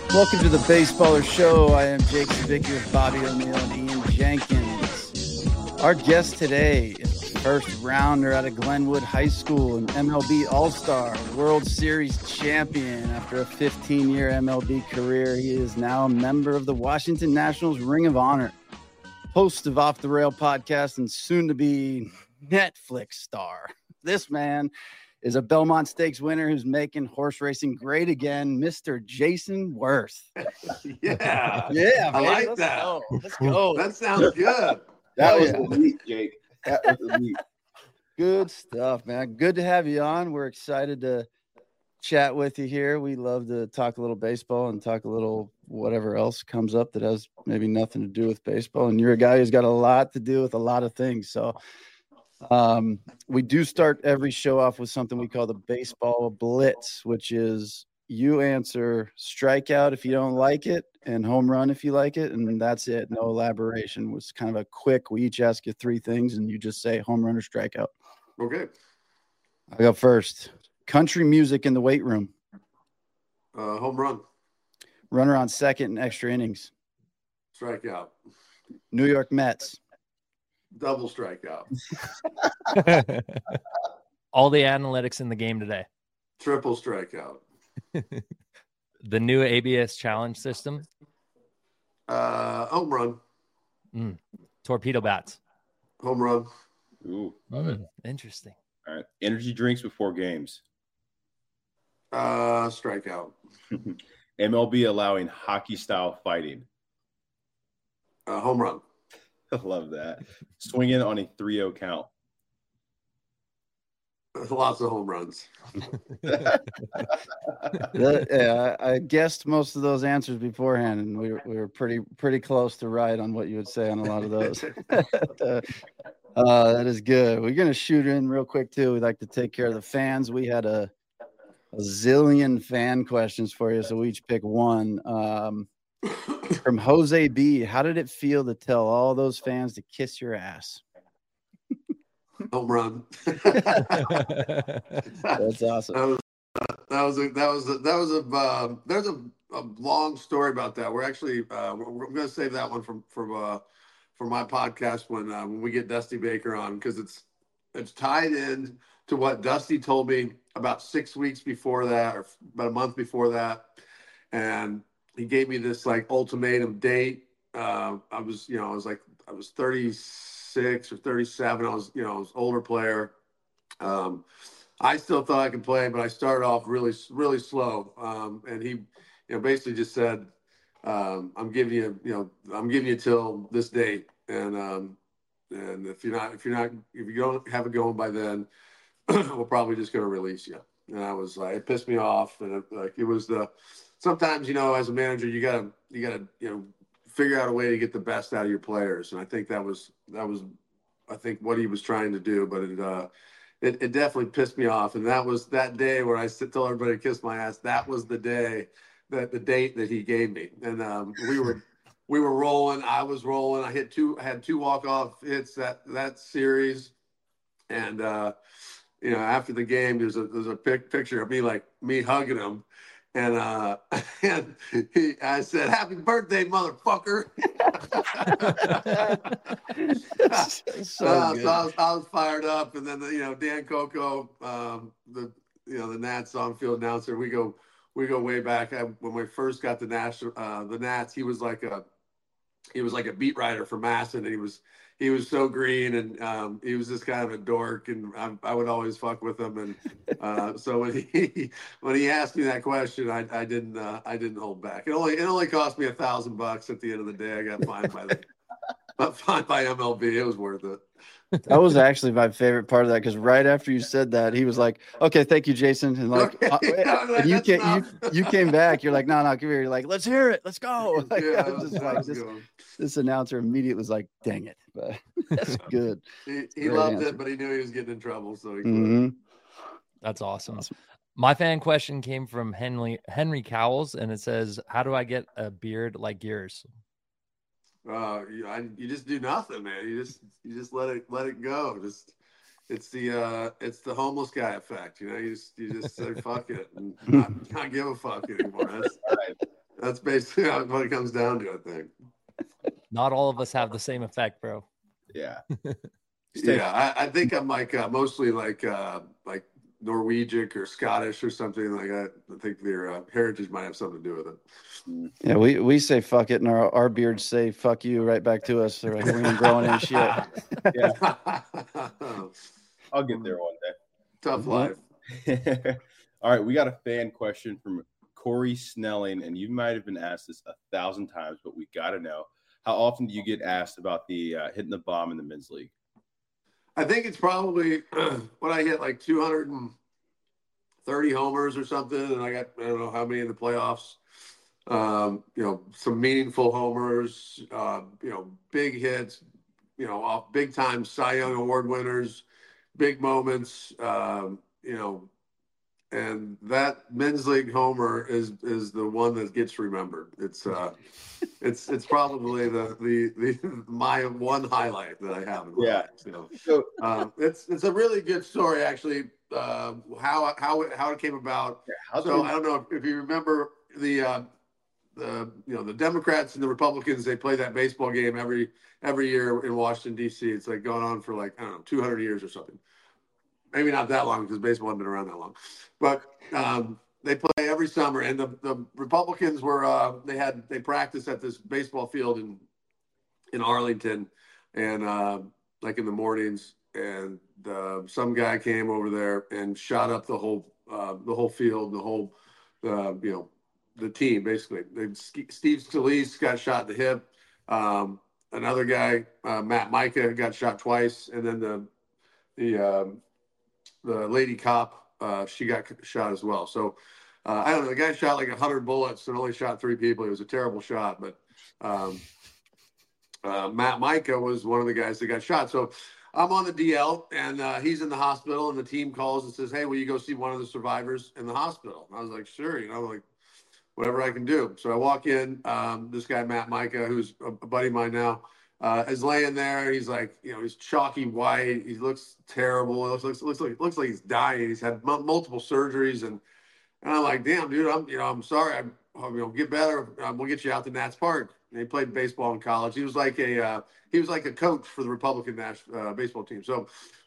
Welcome to the Baseballer Show. I am Jake Sabicki with Bobby O'Neill and Ian Jenkins. Our guest today is a first rounder out of Glenwood High School, an MLB All-Star, World Series champion. After a 15-year MLB career, he is now a member of the Washington Nationals Ring of Honor, host of Off the Rail podcast, and soon-to-be Netflix star. This man is a Belmont Stakes winner who's making horse racing great again, Mr. Jason Worth. Yeah. Yeah, I baby. like Let's that. go. Let's go. That sounds good. That was elite, Jake. That was elite. Good stuff, man. Good to have you on. We're excited to chat with you here. We love to talk a little baseball and talk a little whatever else comes up that has maybe nothing to do with baseball. And you're a guy who's got a lot to do with a lot of things. So we do start every show off with something we call the baseball blitz, which is you answer strikeout if you don't like it and home run if you like it, and that's it. No elaboration. It was kind of a quick, we each ask you three things and you just say home run or strikeout. Okay. I go first. Country music in the weight room. Home run. Runner on second in extra innings. Strikeout. New York Mets. Double strikeout. All the analytics in the game today. Triple strikeout. The new ABS challenge system. Home run. Torpedo bats. Home run. Ooh, love it. Interesting. All right. Energy drinks before games. Strikeout. MLB allowing hockey-style fighting. Home run. I love that. Swinging on a 3-0 count. Lots of home runs. Yeah, I guessed most of those answers beforehand, and we were pretty close to right on what you would say on a lot of those. That is good. We're going to shoot in real quick, too. We'd like to take care of the fans. We had a zillion fan questions for you, so we each pick one. From Jose B, how did it feel to tell all those fans to kiss your ass? Home run. That's awesome. There's a long story about that. We're actually we're going to save that one for my podcast when we get Dusty Baker on, because it's tied in to what Dusty told me about 6 weeks before that, or about a month before that, and he gave me this like ultimatum date. I was 36 or 37. I was an older player. I still thought I could play, but I started off really, really slow. And he, basically just said, I'm giving you till this date. And if you don't have it going by then, we're probably just going to release you. And I was like, it pissed me off. And sometimes, as a manager, you gotta, figure out a way to get the best out of your players. And I think that was what he was trying to do, but it definitely pissed me off. And that was that day where I told everybody to kiss my ass. That was the day, the date that he gave me. And we were rolling. I was rolling. I had two walk-off hits that series. And after the game, there's a picture of me hugging him. And I said, "Happy birthday, motherfucker!" So I was fired up. And then Dan Coco, the Nats on-field announcer, we go way back. When we first got the Nats, he was like a beat writer for Masson, and he was so green, and he was just kind of a dork, and I would always fuck with him. And so when he asked me that question, I didn't hold back. It only cost me $1,000 at the end of the day. I got fined by MLB. It was worth it. That was actually my favorite part of that, because right after you said that, he was like, "Okay, thank you, Jason." And and you came back. You're like, "No, come here." You're like, "Let's hear it. Let's go." This announcer immediately was like, "Dang it!" But that's good. He loved it, but he knew he was getting in trouble, so he quit. That's awesome. My fan question came from Henry Cowles, and it says, "How do I get a beard like yours?" You just do nothing, man. You just let it go. It's the homeless guy effect. You just say fuck it and not give a fuck anymore. That's basically what it comes down to, I think. Not all of us have the same effect, bro. Yeah. Yeah, I think I'm like mostly like Norwegian or Scottish or something like that. I think their heritage might have something to do with it. Yeah, we say fuck it, and our beards say fuck you right back to us. So we ain't growing any shit. Yeah. I'll get there one day. Tough life. All right, we got a fan question from Corey Snelling, and you might have been asked this 1,000 times, but we got to know, how often do you get asked about the hitting the bomb in the men's league? I think it's probably when I hit like 230 homers or something, and I don't know how many in the playoffs. Some meaningful homers, big hits, off big time Cy Young Award winners, big moments, and that men's league homer is the one that gets remembered. It's probably the my one highlight that I have in my life. So it's a really good story actually. How it came about. I don't know if you remember the Democrats and the Republicans, they play that baseball game every year in Washington D.C. It's like going on for like, I don't know, 200 years or something. Maybe not that long because baseball hasn't been around that long, but they play every summer. And the Republicans were they practiced at this baseball field in Arlington, and like in the mornings. And some guy came over there and shot up the whole field, the team basically. Steve Scalise got shot in the hip. Another guy, Matt Micah, got shot twice, and then the lady cop, she got shot as well. So I don't know. The guy shot like 100 bullets and only shot 3 people. It was a terrible shot, but Matt Micah was one of the guys that got shot. So I'm on the DL, and he's in the hospital, and the team calls and says, "Hey, will you go see one of the survivors in the hospital?" And I was like, "Sure," like whatever I can do. So I walk in. This guy Matt Micah, who's a buddy of mine now, is laying there. He's like, he's chalky white. He looks terrible. It looks like he's dying. He's had multiple surgeries, and I'm like, damn, dude, I'm sorry. Get better. We'll get you out to Nats Park. And he played baseball in college. He was like a coach for the Republican baseball team. So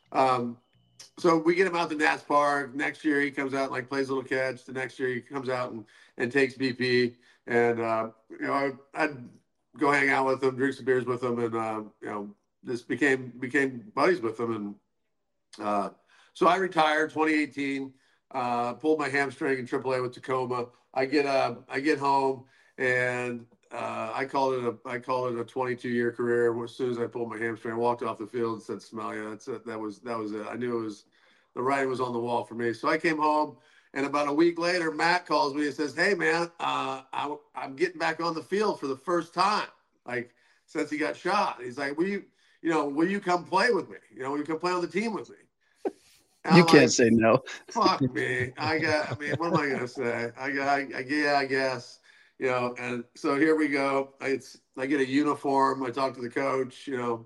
we get him out to Nats Park. Next year he comes out and like plays a little catch. The next year he comes out and takes BP. And I'd go hang out with him, drink some beers with him, and just became buddies with him. And so I retired 2018. Pulled my hamstring in AAA with Tacoma. I get home, and I called it a 22-year career. As soon as I pulled my hamstring, I walked off the field and said, "Smell ya." That's it. That was it. I knew it was the writing was on the wall for me. So I came home, and about a week later, Matt calls me and says, "Hey man, I'm getting back on the field for the first time, like since he got shot." He's like, "Will you come play with me? Will you come play on the team with me?" And you can't say no. Fuck me. What am I gonna say? I guess. And so here we go. I get a uniform. I talk to the coach.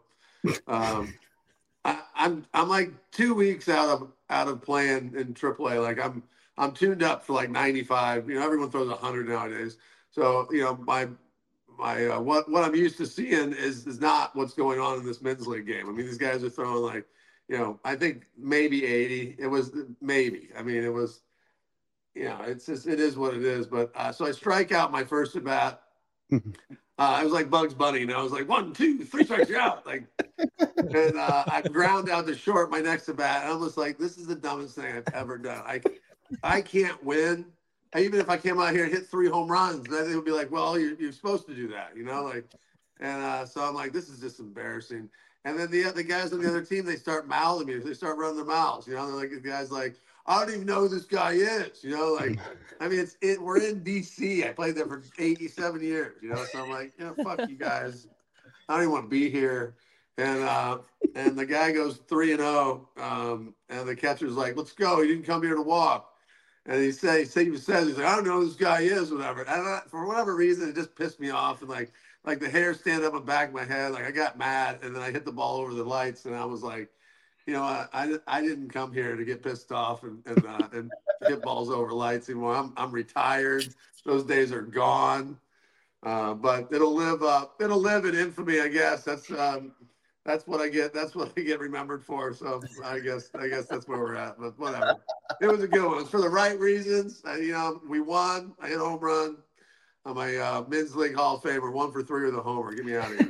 I'm like 2 weeks out of playing in AAA. Like I'm tuned up for like 95. Everyone throws 100 nowadays. So my what I'm used to seeing is not what's going on in this men's league game. I mean, these guys are throwing like, I think maybe 80. It was maybe. I mean, it was. It's just, it is what it is. But so I strike out my first at bat. I was like Bugs Bunny, and I was like 1, 2, 3 strikes, you're out. Like, and I ground out to short my next at bat. And I was like, this is the dumbest thing I've ever done. I can't win. Even if I came out here and hit 3 home runs, then they would be like, well, you're supposed to do that, like. And so I'm like, this is just embarrassing. And then the guys on the other team, they start mouthing me. They start running their mouths. They're like, the guy's like, I don't even know who this guy is. Like, I mean, we're in D.C. I played there for 87 years. So I'm like, fuck you guys. I don't even want to be here. And the guy goes 3-0. And the catcher's like, let's go. He didn't come here to walk. And he says, he's like, I don't know who this guy is, whatever. And for whatever reason, it just pissed me off. And like the hair stand up on the back of my head. Like I got mad, and then I hit the ball over the lights, and I was like, I didn't come here to get pissed off and hit balls over lights anymore. I'm retired. Those days are gone. But it'll live in infamy, I guess. That's what I get. That's what I get remembered for. So I guess that's where we're at. But whatever. It was a good one. It was for the right reasons. We won. I hit a home run. I'm a men's league Hall of Famer. 1 for 3 with a homer. Get me out of here.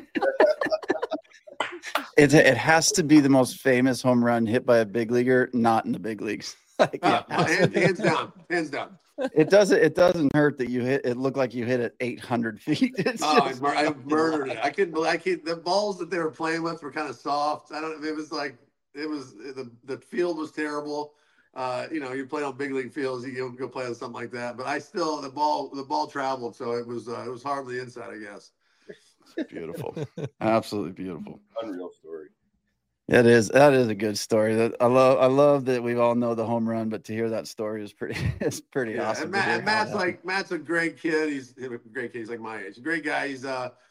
It has to be the most famous home run hit by a big leaguer, not in the big leagues. Hands down. It doesn't hurt that you hit. It looked like you hit it 800 feet. I murdered it. I couldn't. The balls that they were playing with were kind of soft. It was the field was terrible. You play on big league fields, you go play on something like that. But the ball traveled, so it was hardly inside, I guess. Beautiful, absolutely beautiful, unreal story. That is a good story. I love that we all know the home run, but to hear that story is pretty awesome. And Matt's a great kid. He's a great kid. He's like my age. A great guy. He's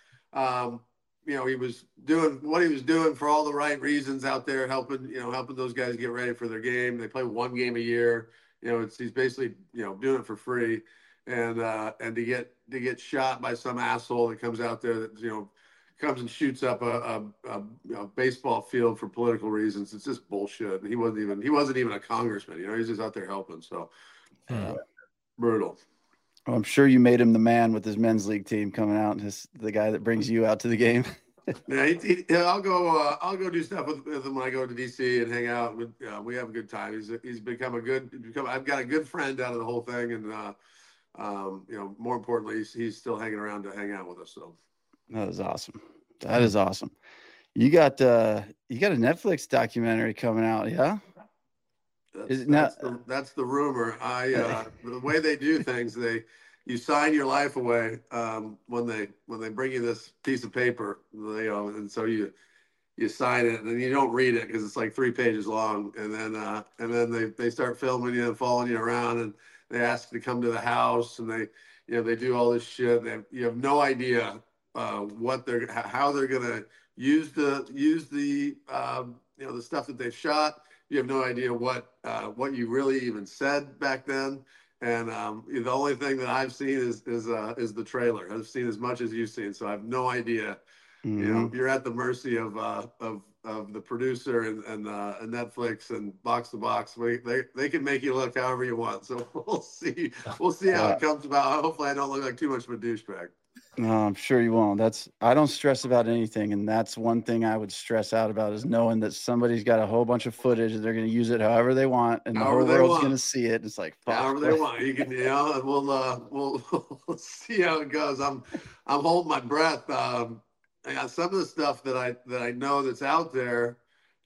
he was doing what he was doing for all the right reasons out there, helping those guys get ready for their game. They play 1 game a year. He's basically doing it for free, and to get shot by some asshole that comes out there that comes and shoots up a baseball field for political reasons. It's just bullshit. And he wasn't even a congressman. He's just out there helping. So brutal. Well, I'm sure you made him the man with his men's league team coming out, and the guy that brings you out to the game. Yeah, I'll go do stuff with him when I go to DC and hang out. We have a good time. He's become I've got a good friend out of the whole thing, and more importantly, he's still hanging around to hang out with us. So that is awesome. That is awesome. You got a Netflix documentary coming out, yeah? That's the rumor. The way they do things, you sign your life away when they bring you this piece of paper, and so you sign it, and then you don't read it because it's like 3 pages long, and then they start filming you and following you around, and they ask you to come to the house, and they do all this shit. You have no idea how they're gonna use the the stuff that they've shot. You have no idea what you really even said back then, and the only thing that I've seen is the trailer. I've seen as much as you've seen, so I have no idea. Mm-hmm. You're at the mercy of the producer and Netflix and Box to Box. They can make you look however you want. So we'll see how it comes about. Hopefully, I don't look like too much of a douchebag. No, I'm sure you won't. I don't stress about anything, and that's one thing I would stress out about is knowing that somebody's got a whole bunch of footage and they're going to use it however they want, and the whole world's going to see it. It's like fuck. However they want. You can, we'll see how it goes. I'm holding my breath. Some of the stuff that I know that's out there,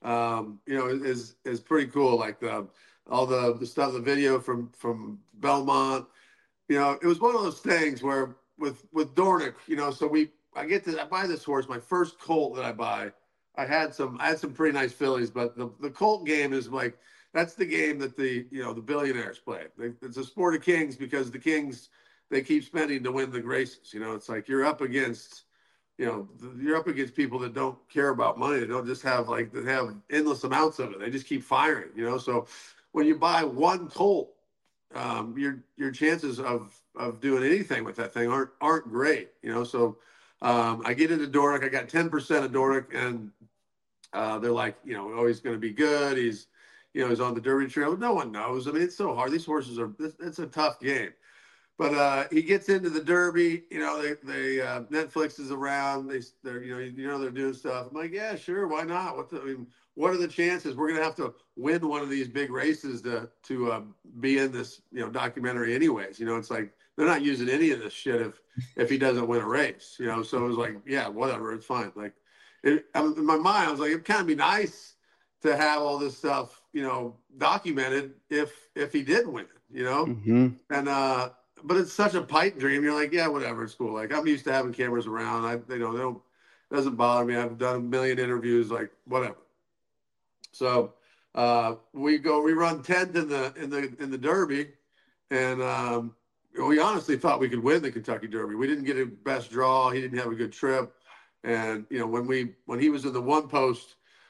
is pretty cool. Like all the stuff, the video from Belmont. It was one of those things where with Dornick, so I buy this horse. My first colt that I buy, I had some pretty nice fillies, but the colt game is like, that's the game that the billionaires play. It's a sport of kings because the kings, they keep spending to win the races. It's like you're up against people that don't care about money. They don't just have they have endless amounts of it. They just keep firing, So when you buy one colt, your chances of doing anything with that thing aren't great, So I get into Dornick. I got 10% of Dornick, and they're like, he's going to be good. He's on the Derby trail. No one knows. I mean, it's so hard. These horses it's a tough game. But he gets into the Derby. Netflix is around. They're doing stuff. I'm like, yeah, sure, why not? What are the chances we're going to have to win one of these big races to be in this documentary anyways? It's like they're not using any of this shit if he doesn't win a race. So it was like, yeah, whatever, it's fine. Like in my mind, I was like, it'd kind of be nice to have all this stuff documented if he did win it. Mm-hmm. And but it's such a pipe dream. You're like, yeah, whatever, it's cool. Like I'm used to having cameras around. They don't, it doesn't bother me. I've done a million interviews, like whatever. So we run 10th in the Derby, and we honestly thought we could win the Kentucky Derby. We didn't get a best draw. He didn't have a good trip, and when he was in the one post,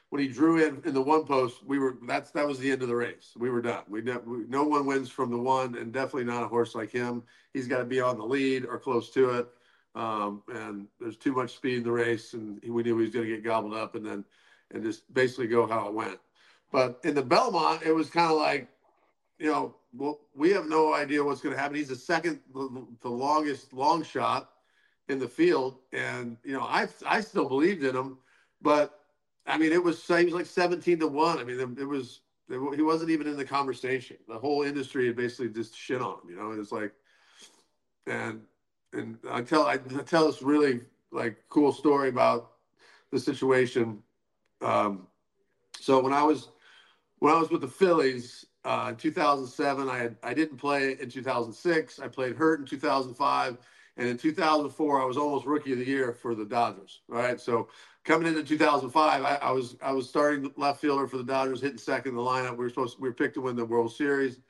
when he drew in the one post, that was the end of the race. We were done. No one wins from the one, and definitely not a horse like him. He's got to be on the lead or close to it. And there's too much speed in the race, and we knew he was going to get gobbled up and just basically go how it went. But in the Belmont, it was kind of like, well, we have no idea what's going to happen. He's the longest long shot in the field. And, I still believed in him, but I mean, he was like 17-1. I mean, he wasn't even in the conversation. The whole industry had basically just shit on him, it was like, and I tell this really like cool story about the situation. So when I was with the Phillies, in 2007, I didn't play in 2006. I played hurt in 2005. And in 2004, I was almost rookie of the year for the Dodgers. All right. So coming into 2005, I was starting left fielder for the Dodgers, hitting second in the lineup. We were picked to win the World Series.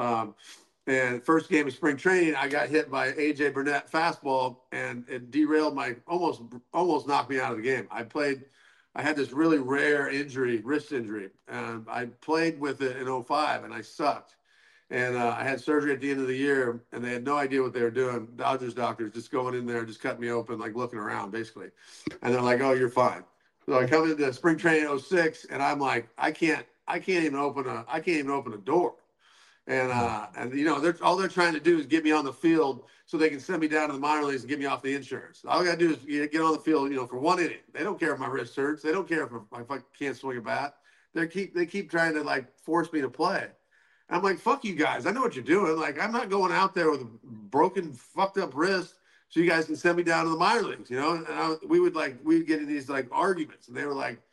And first game of spring training, I got hit by AJ Burnett fastball, and it derailed almost knocked me out of the game. I had this really rare injury, wrist injury, and I played with it in 2005, and I sucked. And I had surgery at the end of the year, and they had no idea what they were doing. Dodgers doctors just going in there, just cutting me open, like looking around, basically. And they're like, "Oh, you're fine." So I come into spring training 2006, and I'm like, I can't even open a door. And all they're trying to do is get me on the field so they can send me down to the minor leagues and get me off the insurance. All I got to do is get on the field, for 1 inning. They don't care if my wrist hurts. They don't care if I can't swing a bat. They keep trying to like force me to play. I'm like, fuck you guys. I know what you're doing. Like, I'm not going out there with a broken, fucked up wrist so you guys can send me down to the minor leagues, And we'd get in these like arguments, and they were like,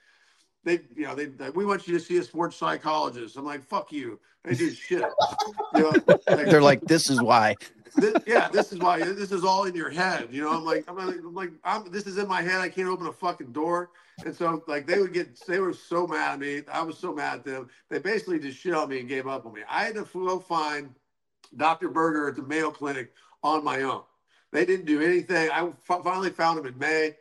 we want you to see a sports psychologist. I'm like, fuck you. They do shit. They're like, this is why. This is why. This is all in your head. I'm like, this is in my head. I can't open a fucking door. And so like they were so mad at me. I was so mad at them. They basically just shit on me and gave up on me. I had to go find Dr. Berger at the Mayo Clinic on my own. They didn't do anything. I finally found him in May.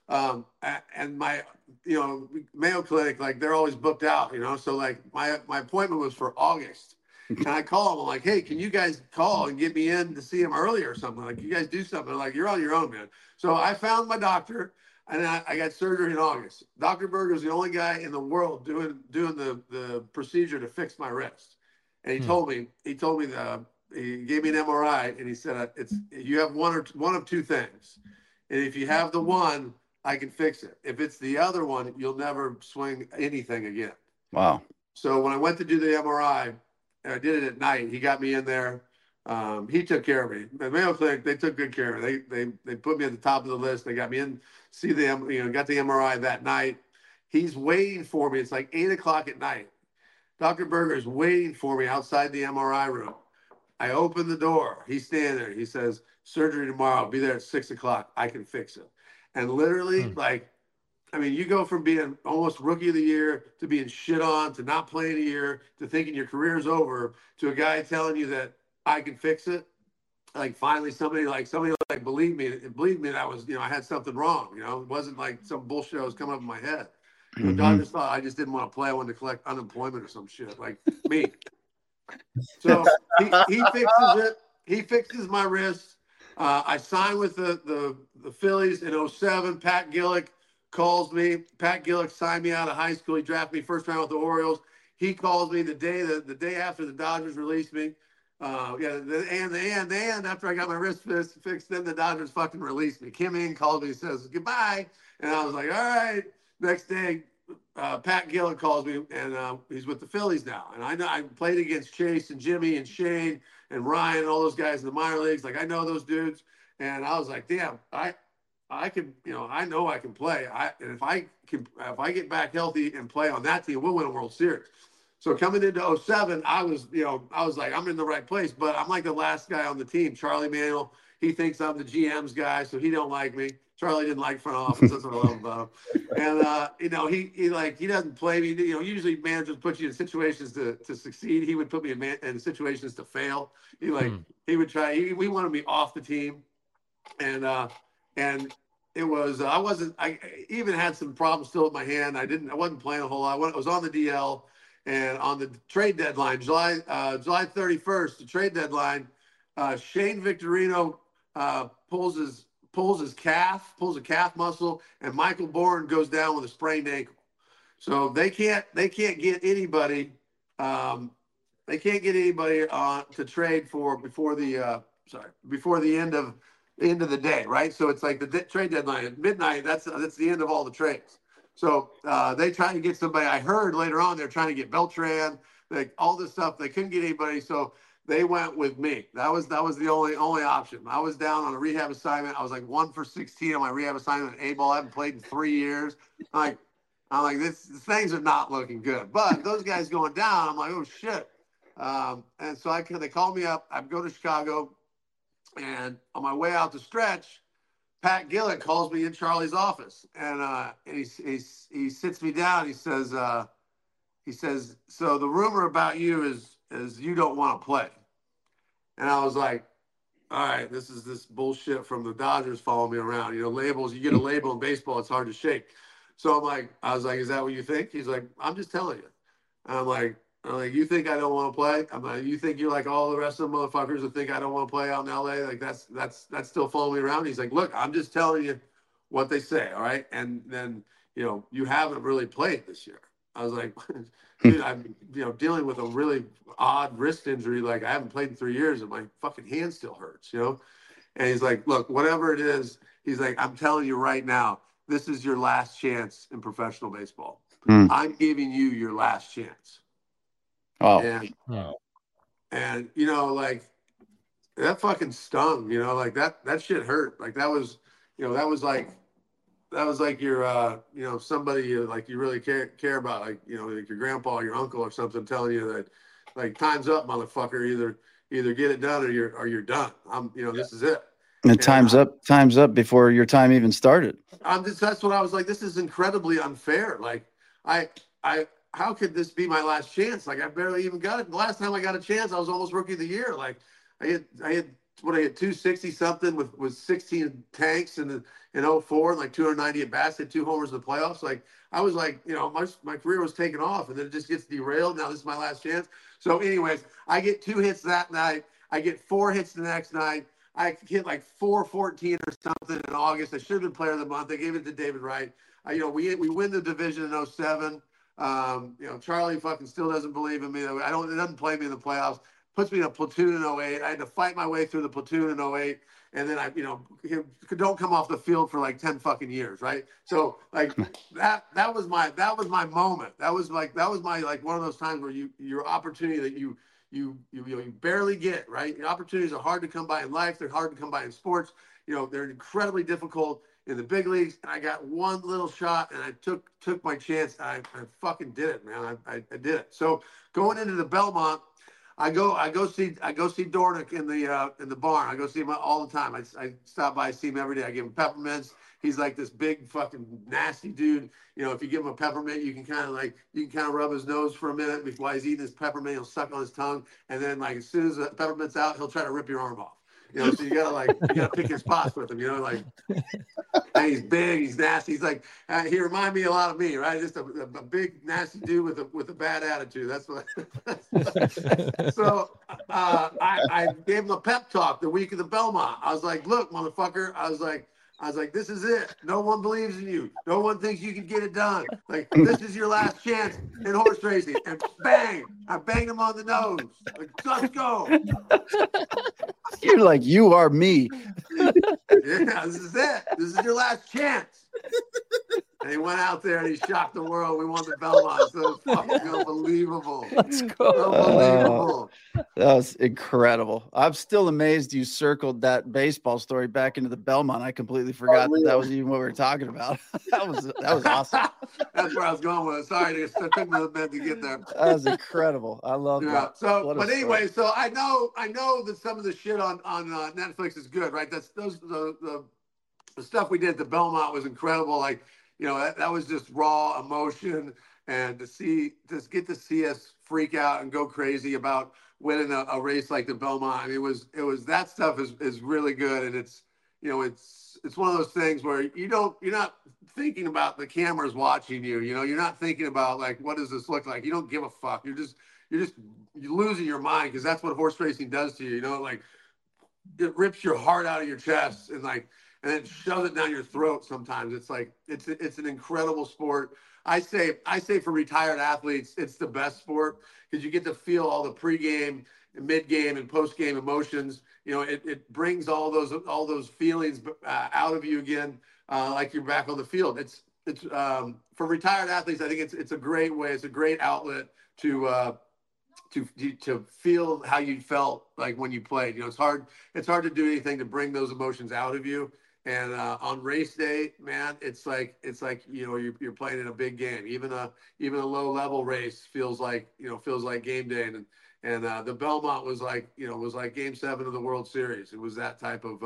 And my, Mayo Clinic, like they're always booked out, so like my appointment was for August. And I call him, I'm like, hey, can you guys call and get me in to see him early or something? Like, you guys do something. They're like, you're on your own, man. So I found my doctor, and I got surgery in August. Dr. Berger is the only guy in the world doing the procedure to fix my wrist. And he told me he gave me an MRI, and he said, you have one of two things. And if you have the one, I can fix it. If it's the other one, you'll never swing anything again. Wow. So when I went to do the MRI, I did it at night. He got me in there. He took care of me. The Mayo Clinic, they took good care of me. They put me at the top of the list. They got me in, got the MRI that night. He's waiting for me. It's like 8:00 at night. Dr. Berger is waiting for me outside the MRI room. I open the door. He's standing there. He says, surgery tomorrow. I'll be there at 6:00. I can fix it. And literally, you go from being almost rookie of the year to being shit on, to not playing a year, to thinking your career's over, to a guy telling you that I can fix it. Like finally somebody believed me that I was, I had something wrong. It wasn't like some bullshit that was coming up in my head. The doctors thought I just didn't want to play. I wanted to collect unemployment or some shit like me. So he fixes it. He fixes my wrist. I signed with the Phillies in 2007. Pat Gillick calls me. Pat Gillick signed me out of high school. He drafted me first round with the Orioles. He calls me the day after the Dodgers released me. And after I got my wrist fixed, then the Dodgers fucking released me. Kim Ng called me and says goodbye, and I was like, all right. Next day, Pat Gillick calls me, and he's with the Phillies now. And I know I played against Chase and Jimmy and Shane and Ryan and all those guys in the minor leagues. Like, I know those dudes. And I was like, damn, I can, I know I can play. And if I get back healthy and play on that team, we'll win a World Series. So coming into 2007, I was like, I'm in the right place, but I'm like the last guy on the team. Charlie Manuel, he thinks I'm the GM's guy, so he don't like me. Charlie didn't like front office. That's what I love about him. And he doesn't play me. Usually managers put you in situations to succeed. He would put me in situations to fail. He would try. We wanted me off the team, and it was I even had some problems still with my hand. I wasn't playing a whole lot. I was on the DL, and on the trade deadline, July 31st, the trade deadline, Shane Victorino pulls a calf muscle, and Michael Bourne goes down with a sprained ankle. So they can't get anybody. They can't get anybody to trade for before the end of the day, right? So it's like the trade deadline at midnight. That's the end of all the trades. So they try to get somebody. I heard later on they're trying to get Beltran, like all this stuff. They couldn't get anybody, so they went with me. That was the only option. I was down on a rehab assignment. I was like 1 for 16 on my rehab assignment. A-ball. I haven't played in 3 years. I'm like things are not looking good. But those guys going down, I'm like, oh shit. And so they called me up. I go to Chicago, and on my way out to stretch, Pat Gillett calls me in Charlie's office, and he sits me down. He says, so the rumor about you is you don't want to play. And I was like, all right, this is this bullshit from the Dodgers following me around. Labels, you get a label in baseball, it's hard to shake. So I was like, is that what you think? He's like, I'm just telling you. And I'm like, you think I don't want to play? I'm like, you think you're like all the rest of the motherfuckers that think I don't want to play out in LA? Like that's still following me around. He's like, look, I'm just telling you what they say, all right? And then, you haven't really played this year. I was like, dude, I'm dealing with a really odd wrist injury. Like I haven't played in 3 years and my fucking hand still hurts, And he's like, look, whatever it is, he's like, I'm telling you right now, this is your last chance in professional baseball. I'm giving you your last chance. Oh, and like that fucking stung, like that shit hurt. Like that was like your, somebody like you really care about, like, like your grandpa or your uncle or something telling you that like time's up, motherfucker. Either get it done or you're done. This is it. And time's up before your time even started. That's what I was like. This is incredibly unfair. Like how could this be my last chance? Like I barely even got it. The last time I got a chance, I was almost rookie of the year. Like I had 260 something with 16 tanks in 04 and like 290 at bats, hit 2 homers in the playoffs. Like I was like, my career was taking off, and then it just gets derailed. Now this is my last chance. So anyways, I get 2 hits that night. I get 4 hits the next night. I hit like 414 or something in August. I should have been player of the month. They gave it to David Wright. We win the division in 07. Charlie fucking still doesn't believe in me. It doesn't play me in the playoffs. Puts me in a platoon in 08. I had to fight my way through the platoon in 08. And then I don't come off the field for like 10 fucking years. Right. So like that was my moment. That was my like one of those times where your opportunity that you barely get, right? The opportunities are hard to come by in life. They're hard to come by in sports. They're incredibly difficult in the big leagues. And I got one little shot, and I took my chance. I fucking did it, man. I did it. So going into the Belmont, I go see Dornick in the barn. I go see him all the time. I stop by, see him every day. I give him peppermints. He's like this big fucking nasty dude. If you give him a peppermint, you can kind of rub his nose for a minute while he's eating his peppermint. He'll suck on his tongue, and then like as soon as the peppermint's out, he'll try to rip your arm off. So you gotta pick your spots with him. And he's big, he's nasty. He's like he reminded me a lot of me, right? Just a big nasty dude with a bad attitude. That's what. So I gave him a pep talk the week of the Belmont. I was like, look, motherfucker. I was like, this is it. No one believes in you. No one thinks you can get it done. Like, this is your last chance in horse racing. And bang, I banged him on the nose. Like, let's go. You're like, you are me. Yeah, this is it. This is your last chance. And he went out there and he shocked the world. We won the Belmont. So it's fucking unbelievable. Let's go. Unbelievable. That was incredible. I'm still amazed you circled that baseball story back into the Belmont. I completely forgot that was even what we were talking about. That was awesome. That's where I was going with it. Sorry, it took me a minute to get there. That was incredible. I love that. So, but anyway, so I know that some of the shit on Netflix is good, right? That's the stuff we did at the Belmont was incredible. Like, that was just raw emotion, and to get to see us freak out and go crazy about winning a race like the Belmont. I mean, it was that stuff is really good, and it's it's one of those things where you're not thinking about the cameras watching you. You're not thinking about like, what does this look like? You don't give a fuck. You're losing your mind, because that's what horse racing does to you. Like it rips your heart out of your chest and then shoves it down your throat. Sometimes it's like it's an incredible sport. I say for retired athletes, it's the best sport, because you get to feel all the pregame, mid-game, and post-game emotions. It brings all those feelings out of you again, like you're back on the field. It's for retired athletes, I think it's a great way. It's a great outlet to feel how you felt like when you played. It's hard to do anything to bring those emotions out of you. And on race day, man, it's like you're playing in a big game. Even a low level race feels like game day. And the Belmont was like Game 7 of the World Series. It was that type of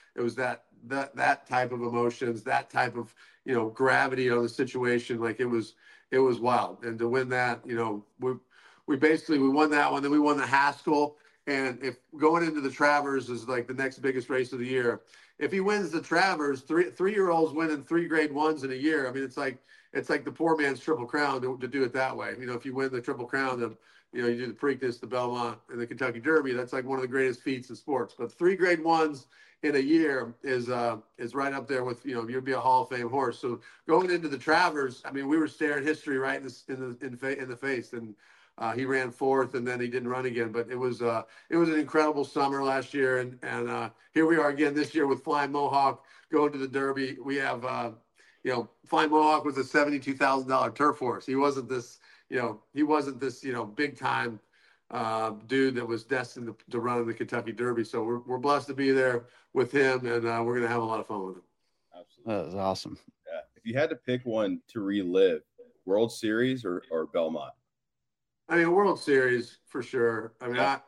that type of emotions, that type of gravity on the situation. Like it was wild. And to win that, we won that one. Then we won the Haskell. And if going into the Travers is like the next biggest race of the year, if he wins the Travers, three-year-olds winning 3 Grade 1s in a year. I mean, it's like the poor man's Triple Crown to do it that way. If you win the Triple Crown, then you do the Preakness, the Belmont, and the Kentucky Derby. That's like one of the greatest feats in sports. But 3 Grade 1s in a year is right up there with you'd be a Hall of Fame horse. So going into the Travers, I mean, we were staring history right in the face. And he ran 4th, and then he didn't run again. But it was an incredible summer last year, and here we are again this year with Flying Mohawk going to the Derby. We have Flying Mohawk was a $72,000 turf horse. He wasn't this big time dude that was destined to run in the Kentucky Derby. So we're blessed to be there with him, and we're gonna have a lot of fun with him. Absolutely, that was awesome. Yeah, if you had to pick one to relive, World Series or Belmont? I mean, World Series for sure. I mean, yeah.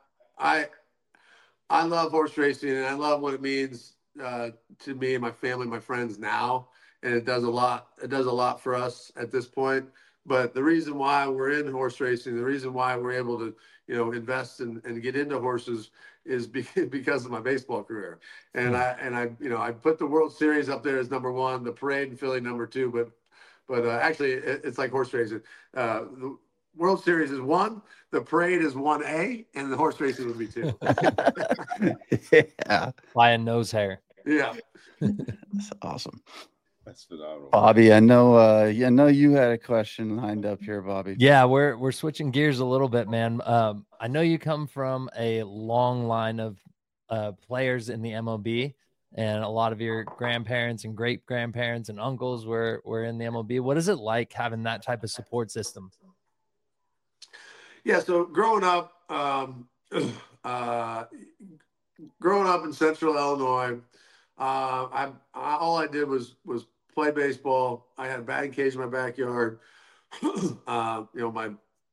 I love horse racing, and I love what it means to me and my family, my friends now, and it does a lot. It does a lot for us at this point. But the reason why we're in horse racing, the reason why we're able to, invest and get into horses is because of my baseball career. And I put the World Series up there as number 1, the parade in Philly number 2, but actually it's like horse racing. The World Series is 1, the parade is 1A, and the horse racing would be 2. Yeah. Lion nose hair. Yeah. That's awesome. That's phenomenal. Bobby, I know you had a question lined up here, Bobby. Yeah, we're switching gears a little bit, man. I know you come from a long line of players in the MLB, and a lot of your grandparents and great grandparents and uncles were in the MLB. What is it like having that type of support system? Yeah, so growing up in Central Illinois, all I did was play baseball. I had a batting cage in my backyard. My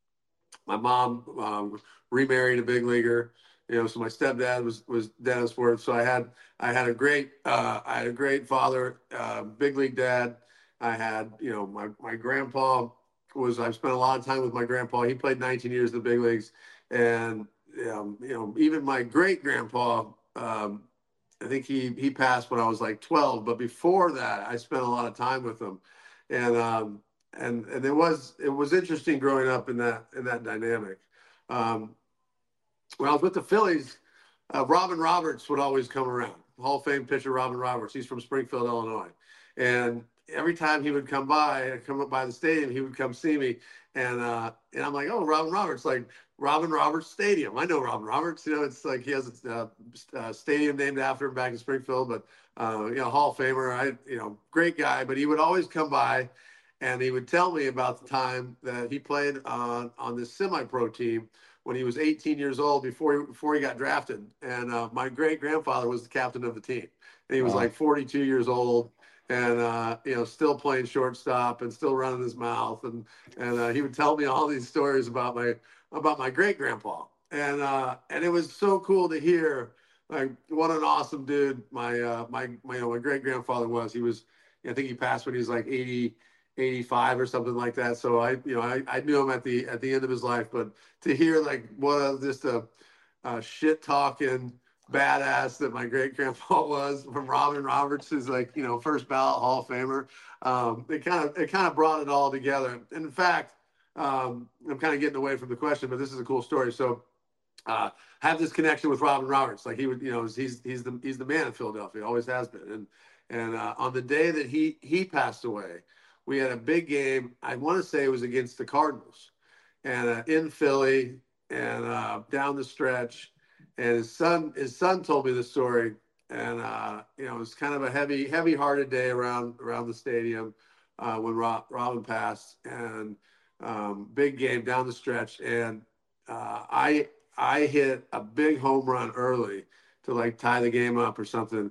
mom remarried a big leaguer. So my stepdad was Dennis Worth. So I had a great father, big league dad. I had my grandpa I spent a lot of time with my grandpa. He played 19 years in the big leagues, and even my great grandpa. I think he passed when I was like 12, but before that, I spent a lot of time with him, and it was interesting growing up in that dynamic. When I was with the Phillies, Robin Roberts would always come around. Hall of Fame pitcher Robin Roberts. He's from Springfield, Illinois, and every time he would come up by the stadium, he would come see me, and I'm like, oh, Robin Roberts, like Robin Roberts Stadium. I know Robin Roberts. It's like he has a stadium named after him back in Springfield, but Hall of Famer. Great guy, but he would always come by, and he would tell me about the time that he played on this semi-pro team when he was 18 years old before he got drafted, and my great grandfather was the captain of the team, and he was like 42 years old. And still playing shortstop and still running his mouth, and he would tell me all these stories about my great grandpa, and it was so cool to hear, like, what an awesome dude my great grandfather was. He was, I think he passed when he was like 80, 85 or something like that. So I knew him at the end of his life, but to hear like what just a shit talking, badass that my great grandpa was from Robin Roberts, who's like, first ballot Hall of Famer. It kind of brought it all together. And in fact, I'm kind of getting away from the question, but this is a cool story. So, have this connection with Robin Roberts. Like he would, he's the man in Philadelphia, always has been. And on the day that he passed away, we had a big game. I want to say it was against the Cardinals, and in Philly, and down the stretch. And his son told me the story, and it was kind of a heavy-hearted day around the stadium when Robin passed, and big game down the stretch, and I hit a big home run early to like tie the game up or something,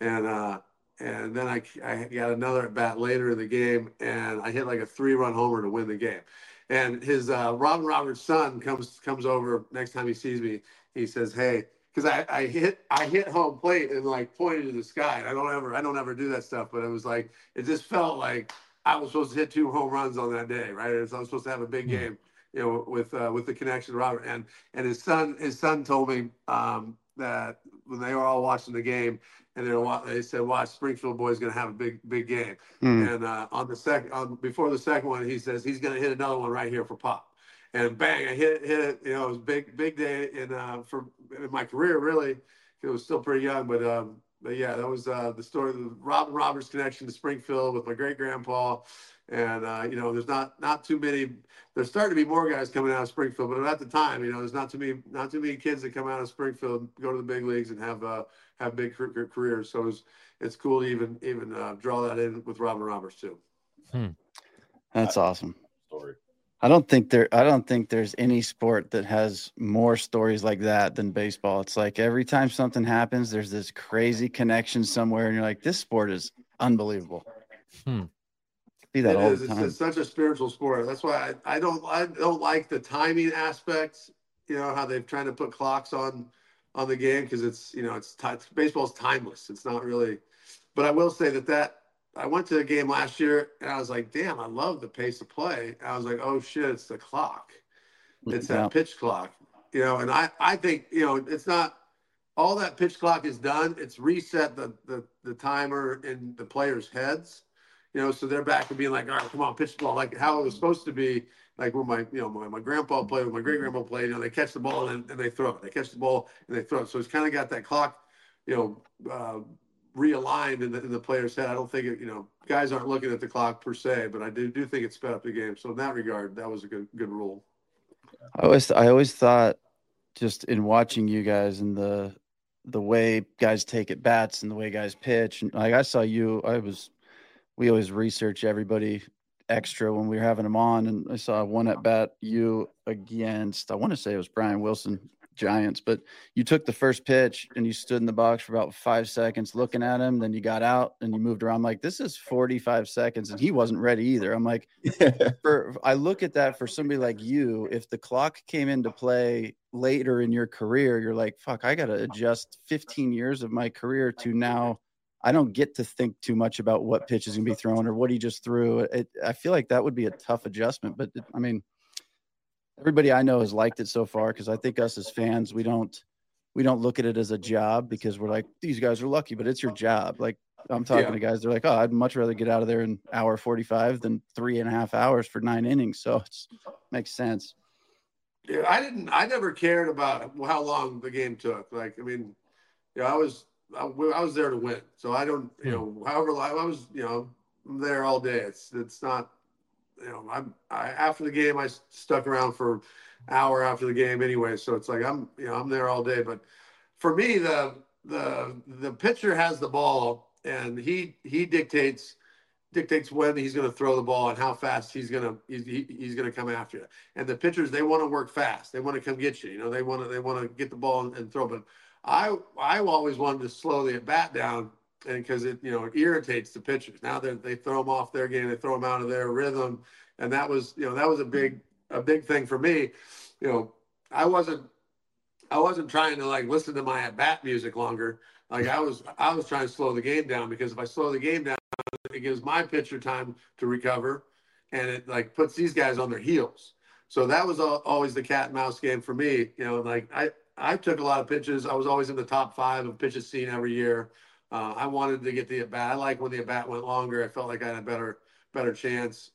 and then I got another at bat later in the game, and I hit like a 3-run homer to win the game. And his Robin Roberts' son comes over next time he sees me. He says, "Hey," because I hit home plate and like pointed to the sky. And I don't ever do that stuff, but it was like it just felt like I was supposed to hit 2 home runs on that day, right? So I was supposed to have a big game, with the connection to Robert. And his son told me that when they were all watching the game, and they said, "Watch, Springfield boy's going to have a big game." And before the second one, he says he's going to hit another one right here for Pop. And bang, I hit it. It was big day in my career, really. It was still pretty young, but yeah, that was the story of the Robin Roberts connection to Springfield with my great grandpa. And there's not too many. There's starting to be more guys coming out of Springfield, but at the time, there's not too many kids that come out of Springfield, go to the big leagues, and have big careers. So it's cool to even draw that in with Robin Roberts too. That's awesome. Story. I don't think there's any sport that has more stories like that than baseball. It's like every time something happens, there's this crazy connection somewhere, and you're like, this sport is unbelievable. See that all the time. It's such a spiritual sport. That's why I don't like the timing aspects. How they've trying to put clocks on the game, because it's baseball's timeless. It's not really. But I will say that I went to a game last year, and I was like, damn, I love the pace of play. And I was like, oh shit, it's the clock. It's that pitch clock. And I think it's not all that pitch clock is done. It's reset the timer in the players' heads. So they're back to being like, all right, come on, pitch the ball, like how it was supposed to be, like when my grandpa played, when my great grandpa played. They catch the ball and they throw it. They catch the ball and they throw it. So it's kind of got that clock, realigned in the player's head. I don't think guys aren't looking at the clock per se, but I do think it sped up the game. So in that regard, that was a good rule. I always thought, just in watching you guys and the way guys take at bats and the way guys pitch, and like I saw you, we always research everybody extra when we were having them on, and I saw one at bat you against, I want to say it was Brian Wilson, Giants, but you took the first pitch and you stood in the box for about 5 seconds looking at him, then you got out and you moved around. Like, this is 45 seconds, and he wasn't ready either. I'm like, I look at that for somebody like you, if the clock came into play later in your career, you're like, fuck, I got to adjust 15 years of my career to now. I don't get to think too much about what pitch is going to be thrown or what he just threw. I feel like that would be a tough adjustment, but everybody I know has liked it so far, because I think us as fans, we don't look at it as a job, because we're like, these guys are lucky, but it's your job. Like, I'm talking to guys, they're like, oh, I'd much rather get out of there in hour 45 than 3.5 hours for 9 innings. So it makes sense. Yeah, I never cared about how long the game took. Like, I was there to win. So I don't, however long I was, I'm there all day. It's not, after the game, I stuck around for an hour after the game anyway. So it's like, I'm there all day. But for me, the pitcher has the ball, and he dictates when he's going to throw the ball and how fast he's going to come after you. And the pitchers, they want to work fast. They want to come get you. They want to get the ball and throw. But I always wanted to slow the at bat down, and because it irritates the pitchers. Now they throw them off their game, they throw them out of their rhythm, and that was a big thing for me. I wasn't trying to like listen to my at bat music longer. Like I was trying to slow the game down, because if I slow the game down, it gives my pitcher time to recover, and it like puts these guys on their heels. So that was always the cat and mouse game for me. Like I took a lot of pitches. I was always in the top 5 of pitches seen every year. I wanted to get the at bat. I like when the at bat went longer. I felt like I had a better chance.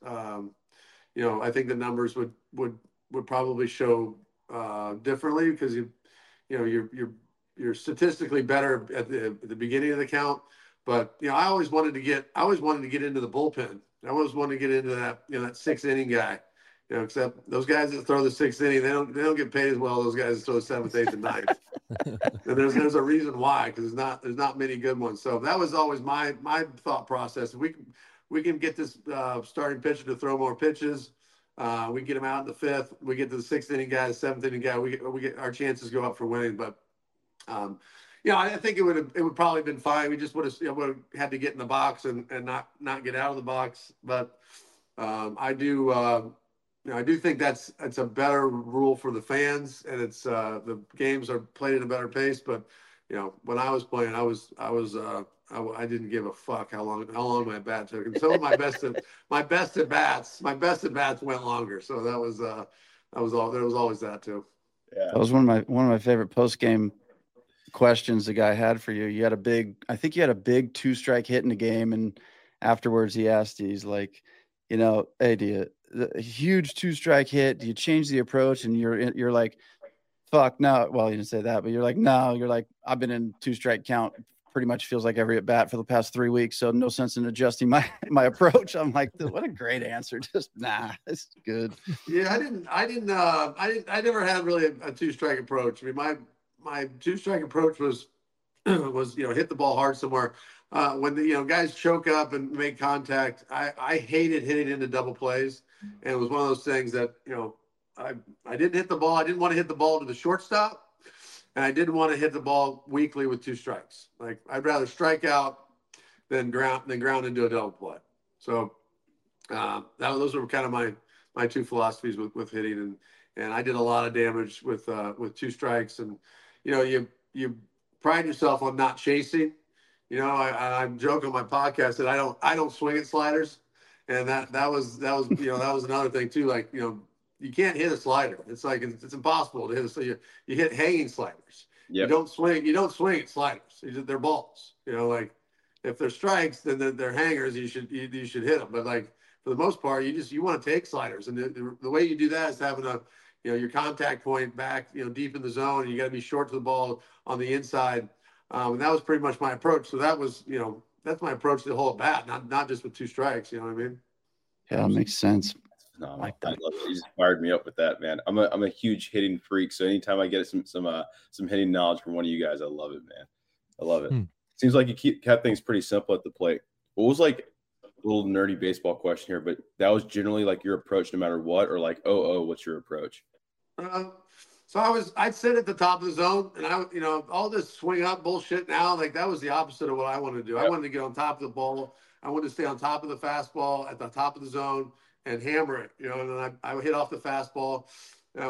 I think the numbers would probably show differently because you're statistically better at the beginning of the count. But I always wanted to get into the bullpen. I always wanted to get into that that 6th inning guy. Except those guys that throw the 6th inning, they don't get paid as well as those guys that throw the 7th, 8th, and 9th. And there's a reason why, because there's not many good ones. So that was always my thought process. If we can get this starting pitcher to throw more pitches, we get him out in the 5th. We get to the 6th inning guy, the 7th inning guy. We get our chances go up for winning. But I think it would probably been fine. We just would have had to get in the box and not get out of the box. But I do think that's a better rule for the fans, and it's the games are played at a better pace. But when I was playing, I didn't give a fuck how long my bat took, and some of my best at bats went longer. So that was all. There was always that too. Yeah, that was one of my favorite post game questions the guy had for you. I think you had a big 2-strike hit in the game, and afterwards he asked, he's like, hey, a huge 2-strike hit, do you change the approach? And you're like, fuck no. Well, you didn't say that, but you're like, no. You're like, I've been in 2-strike count pretty much feels like every at bat for the past 3 weeks, so no sense in adjusting my approach. I'm like, what a great answer. Just it's good. Yeah, I never had really a 2-strike approach. I mean, my 2-strike approach was hit the ball hard somewhere. When the guys choke up and make contact, I hated hitting into double plays, and it was one of those things that I didn't hit the ball. I didn't want to hit the ball to the shortstop, and I didn't want to hit the ball weakly with 2 strikes. Like, I'd rather strike out than ground into a double play. So those were kind of my 2 philosophies with hitting, and I did a lot of damage with 2 strikes. And you pride yourself on not chasing. I'm joking on my podcast that I don't swing at sliders, and that was another thing too. Like, you can't hit a slider. It's like it's impossible to hit. So you hit hanging sliders. Yep. You don't swing at sliders. They're balls. Like, if they're strikes, then they're hangers. You should hit them. But like, for the most part, you want to take sliders, and the way you do that is having your contact point back deep in the zone, and you got to be short to the ball on the inside. And that was pretty much my approach. So that was, that's my approach to the whole bat, not just with 2 strikes. You know what I mean? Yeah, that makes sense. No, I like that. I love it. You just fired me up with that, man. I'm a huge hitting freak. So anytime I get some hitting knowledge from one of you guys, I love it, man. I love it. Seems like you kept things pretty simple at the plate. What was like a little nerdy baseball question here, but that was generally like your approach no matter what, or like, what's your approach? So I'd sit at the top of the zone, and all this swing up bullshit now, like, that was the opposite of what I wanted to do. Yep. I wanted to get on top of the ball. I wanted to stay on top of the fastball at the top of the zone and hammer it, and then I would hit off the fastball. And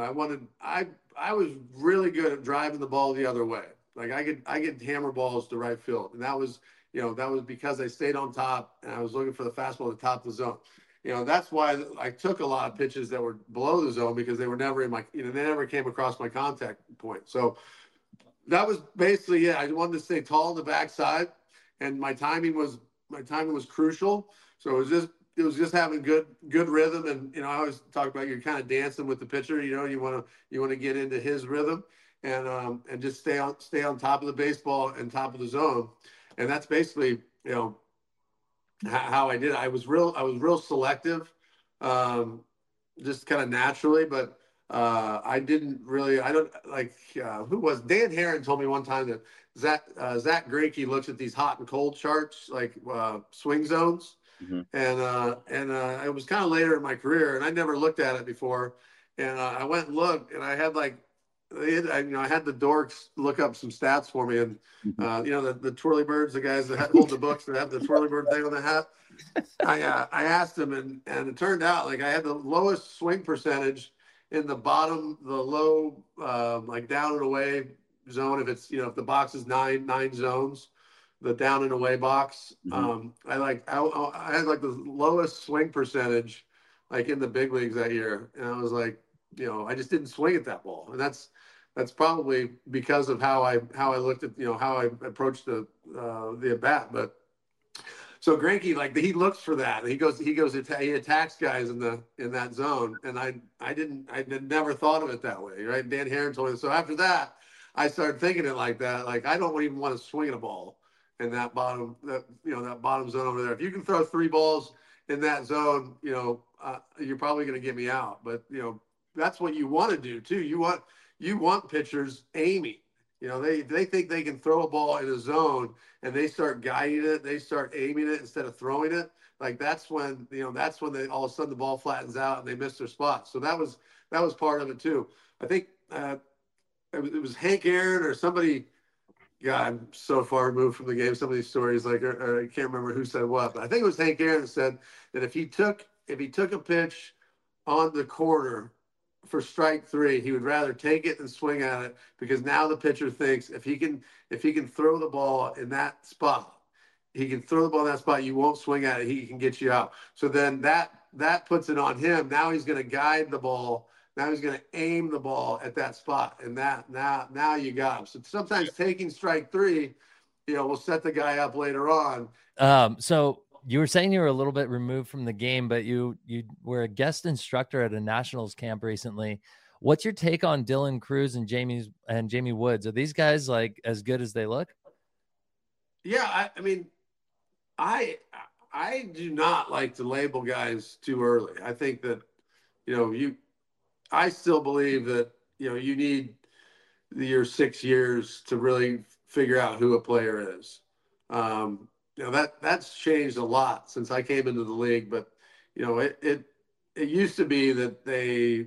I was really good at driving the ball the other way. Like, I could hammer balls to right field. And that was because I stayed on top and I was looking for the fastball at the top of the zone. That's why I took a lot of pitches that were below the zone, because they were never they never came across my contact point. So that was basically it. I wanted to stay tall on the backside, and my timing was crucial. So it was just having good rhythm. And, I always talk about, you're kind of dancing with the pitcher, you want to get into his rhythm and just stay on top of the baseball and top of the zone. And that's basically, how I did it. I was real selective, just kind of naturally, but I don't like, who was Dan Herron told me one time that Zach Greinke looks at these hot and cold charts, like swing zones. Mm-hmm. And it was kind of later in my career, and I never looked at it before. And I went and looked, and I had I had the dorks look up some stats for me, and the twirly birds, the guys that hold the books that have the twirly bird thing on the hat. I asked them, and it turned out like I had the lowest swing percentage in the low, like down and away zone. If it's if the box is nine zones, the down and away box. Mm-hmm. I had like the lowest swing percentage like in the big leagues that year, and I was like, I just didn't swing at that ball, and that's probably because of how I looked at how I approached the at bat. But so Greinke, like he looks for that. He attacks guys in that zone, and I had never thought of it that way, right? Dan Herron told me. So after that, I started thinking it like that. Like I don't even want to swing at a ball in that bottom zone over there. If you can throw 3 balls in that zone, you're probably going to get me out. But that's what you want to do too. You want pitchers aiming. They think they can throw a ball in a zone and they start guiding it. They start aiming it instead of throwing it. Like that's when they all of a sudden the ball flattens out and they miss their spot. So that was part of it too. I think it was Hank Aaron or somebody. God, I'm so far removed from the game. Some of these stories, like I can't remember who said what, but I think it was Hank Aaron that said that if he took a pitch on the corner for strike 3, he would rather take it than swing at it, because now the pitcher thinks if he can throw the ball in that spot, you won't swing at it, he can get you out. So then that puts it on him. Now he's going to guide the ball. Now he's going to aim the ball at that spot, and now you got him. So sometimes taking strike 3, will set the guy up later on. So you were saying you were a little bit removed from the game, but you were a guest instructor at a Nationals camp recently. What's your take on Dylan Crews and Jamie Woods? Are these guys like as good as they look? Yeah, I mean, I do not like to label guys too early. I think that I still believe that you need your 6 years to really figure out who a player is. That's changed a lot since I came into the league, but it used to be that they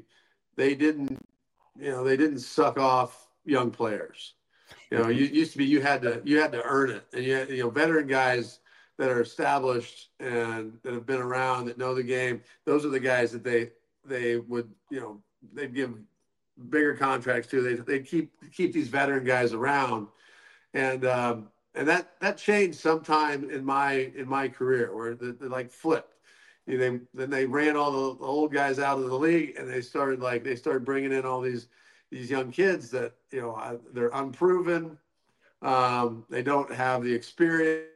didn't suck off young players. It used to be you had to earn it, and veteran guys that are established and that have been around, that know the game, those are the guys that they would they'd give bigger contracts to. They keep these veteran guys around, and that changed sometime in my career, where they like flipped. Then they ran all the old guys out of the league, and they started bringing in all these young kids that they're unproven. They don't have the experience.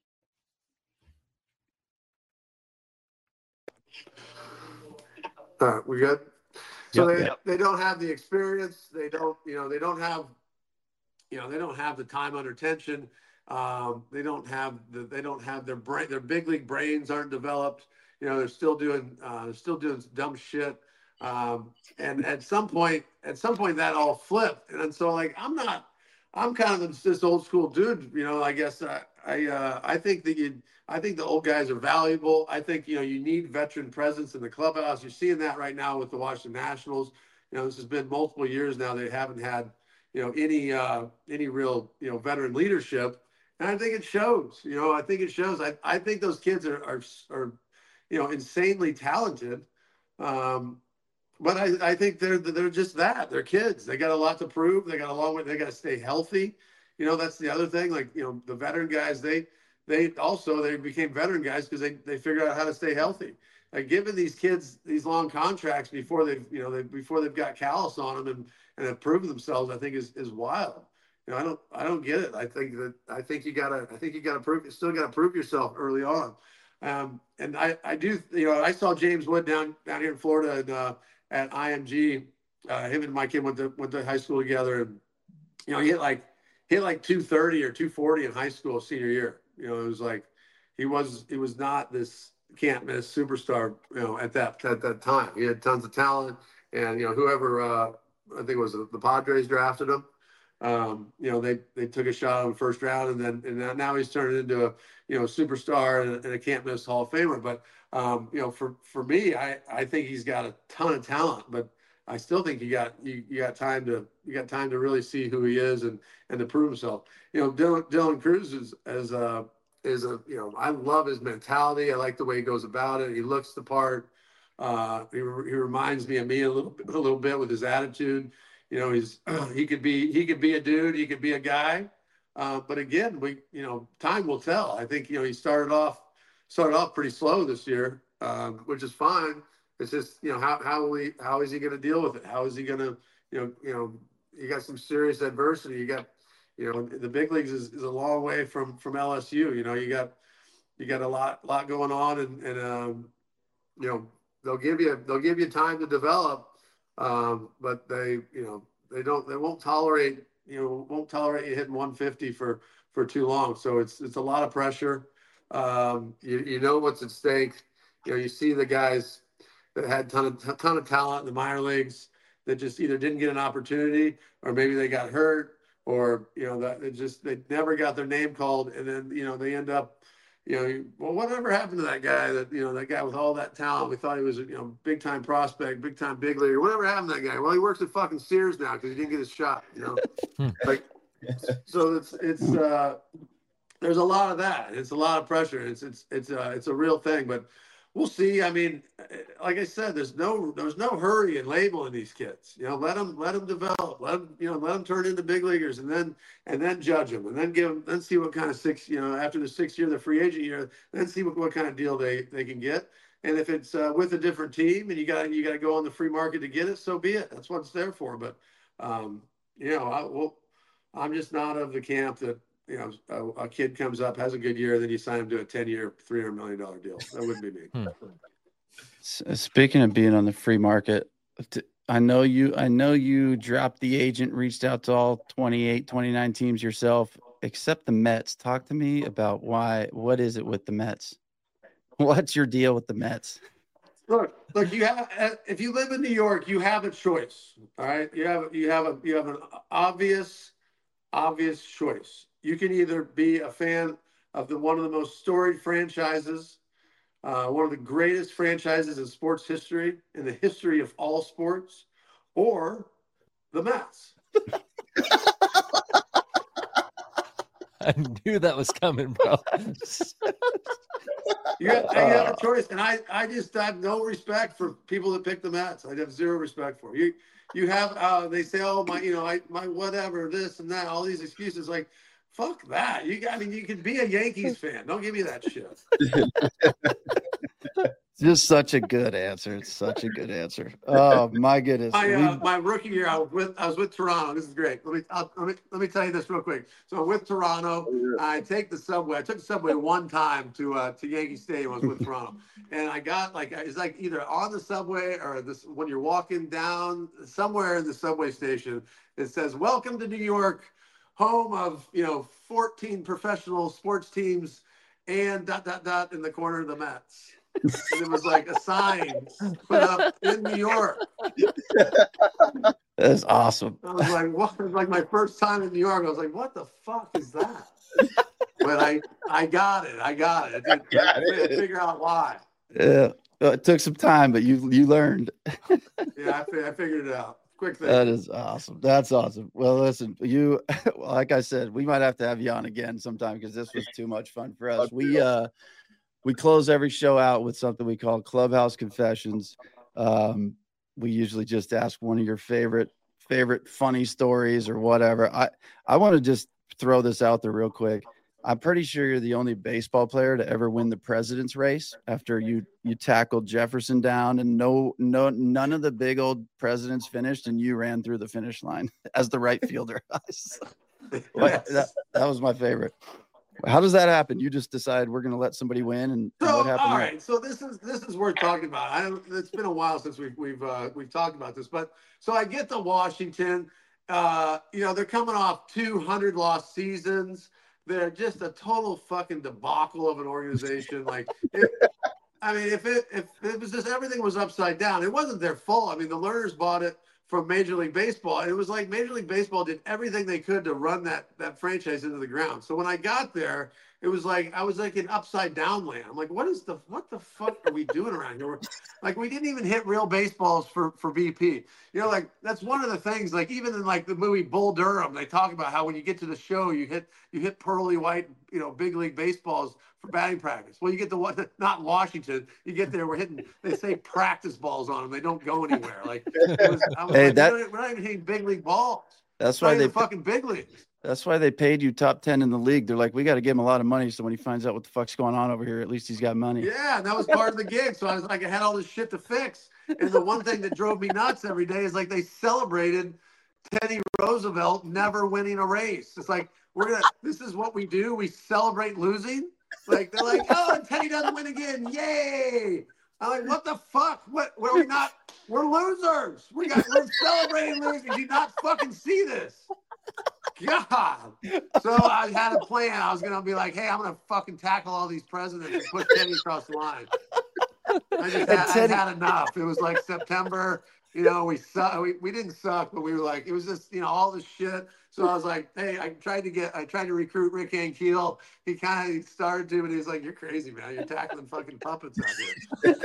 We good? So they don't have the experience. They don't have the time under tension. They don't have their brain. Their big league brains aren't developed. They're still doing dumb shit. And at some point that all flipped. And so I'm kind of this old school dude. I guess I think the old guys are valuable. I think you need veteran presence in the clubhouse. You're seeing that right now with the Washington Nationals. This has been multiple years now. They haven't had any real veteran leadership, and I think it shows. I think those kids are insanely talented, but I think they're just that. They're kids. They got a lot to prove. They got a long way. They got to stay healthy. That's the other thing. The veteran guys, they became veteran guys because they figured out how to stay healthy. Like giving these kids these long contracts before they've got callus on them and have proven themselves, I think is wild. I don't get it. I think you gotta prove. You still gotta prove yourself early on. And I do. I saw James Wood down here in Florida at IMG. Him and my kid went to high school together, and he hit like 230 or 240 in high school senior year. It was like he was not this can't miss superstar. At that time, he had tons of talent, and whoever I think it was the Padres drafted him. They took a shot on the first round, and now he's turned into a superstar and a can't miss Hall of Famer. But for me, I think he's got a ton of talent, but I still think you got time to really see who he is and to prove himself. Dylan Crews is I love his mentality. I like the way he goes about it. He looks the part. He reminds me of me a little bit with his attitude. He could be a dude. He could be a guy. But again, time will tell. I think he started off pretty slow this year, which is fine. It's just, how is he going to deal with it? How is he going to, you got some serious adversity. You got, the big leagues is a long way from LSU. You got a lot going on, and they'll give you time to develop, but they won't tolerate you hitting 150 for too long. So it's a lot of pressure. You know what's at stake. You see the guys that had ton of talent in the minor leagues that just either didn't get an opportunity, or maybe they got hurt, or they never got their name called, and then they end up, whatever happened to that guy that guy with all that talent? We thought he was a big time prospect, big time big leaguer. Whatever happened to that guy? Well, he works at fucking Sears now because he didn't get his shot. Like, so it's there's a lot of that. It's a lot of pressure. It's a real thing, but we'll see. I mean, like I said, there's no hurry in labeling these kids. Let them develop. Let them turn into big leaguers, and then judge them, and then see what kind of after the 6th year, the free agent year, then see what kind of deal they can get. And if it's with a different team, and you got to go on the free market to get it, so be it. That's what it's there for. But I'm just not of the camp that a kid comes up, has a good year, then you sign him to a 10-year, $300 million deal. That wouldn't be me. Speaking of being on the free market, I know you dropped the agent, reached out to all 28, 29 teams yourself, except the Mets. Talk to me about what is it with the Mets? What's your deal with the Mets? Look, you have, if you live in New York, you have a choice. All right. You have an obvious choice. You can either be a fan of one of the most storied franchises, one of the greatest franchises in sports history, in the history of all sports, or the Mets. I knew that was coming, bro. You have a choice, and I just have no respect for people that pick the Mets. I have zero respect for you. You have they say, oh my whatever, this and that, all these excuses. Like, fuck that. You can be a Yankees fan. Don't give me that shit. Just such a good answer. It's such a good answer. Oh my goodness. My rookie year, I was with Toronto. This is great. Let me tell you this real quick. So I'm with Toronto. I take the subway. I took the subway one time to Yankee Stadium. I was with Toronto, and I got it's like either on the subway or when you're walking down somewhere in the subway station, it says "Welcome to New York, home of 14 professional sports teams," and ... in the corner of the Mets. And it was like a sign put up in New York. That's awesome. I was like, what? It was like my first time in New York. I was like, what the fuck is that? But I got it. I figure out why. Yeah. It took some time, but you learned. Yeah, I figured it out. Quick thing. That is awesome. That's awesome. Well, listen, like I said, we might have to have you on again sometime because this was too much fun for us. We close every show out with something we call Clubhouse Confessions. We usually just ask one of your favorite funny stories or whatever. I want to just throw this out there real quick. I'm pretty sure you're the only baseball player to ever win the president's race after you tackled Jefferson down, and none of the big old presidents finished, and you ran through the finish line as the right fielder. That was my favorite. How does that happen? You just decide we're going to let somebody win, and what happened? All right, so this is worth talking about. It's been a while since we've talked about this, but so I get to Washington. They're coming off 200 lost seasons. They're just a total fucking debacle of an organization. Like, if it was just everything was upside down, it wasn't their fault. I mean, the Lerners bought it from Major League Baseball. It was like Major League Baseball did everything they could to run that franchise into the ground. So when I got there, it was like I was like in upside down land. I'm like, what the fuck are we doing around here? We didn't even hit real baseballs for BP. That's one of the things. Like, even in like the movie Bull Durham, they talk about how when you get to the show, you hit pearly white, big league baseballs for batting practice. Well, you get not Washington. You get there, they say practice balls on them. They don't go anywhere. Like, we're not even hitting big league balls. That's why they fucking big leagues. That's why they paid you top 10 in the league. They're like, we got to give him a lot of money, so when he finds out what the fuck's going on over here, at least he's got money. Yeah, and that was part of the gig. So I was like, I had all this shit to fix. And the one thing that drove me nuts every day is like they celebrated Teddy Roosevelt never winning a race. It's like, this is what we do. We celebrate losing. Like, they're like, oh, and Teddy doesn't win again. Yay. I'm like, what the fuck? What are we not? We're losers. We're celebrating losing. Do you not fucking see this? God. So I had a plan. I was going to be like, hey, I'm going to fucking tackle all these presidents and push Teddy across the line. I had enough. It was like September. We didn't suck, but we were like, it was just, all this shit. So I was like, hey, I tried to recruit Rick Ankiel. He kind of started to, but he was like, you're crazy, man. You're tackling fucking puppets out here.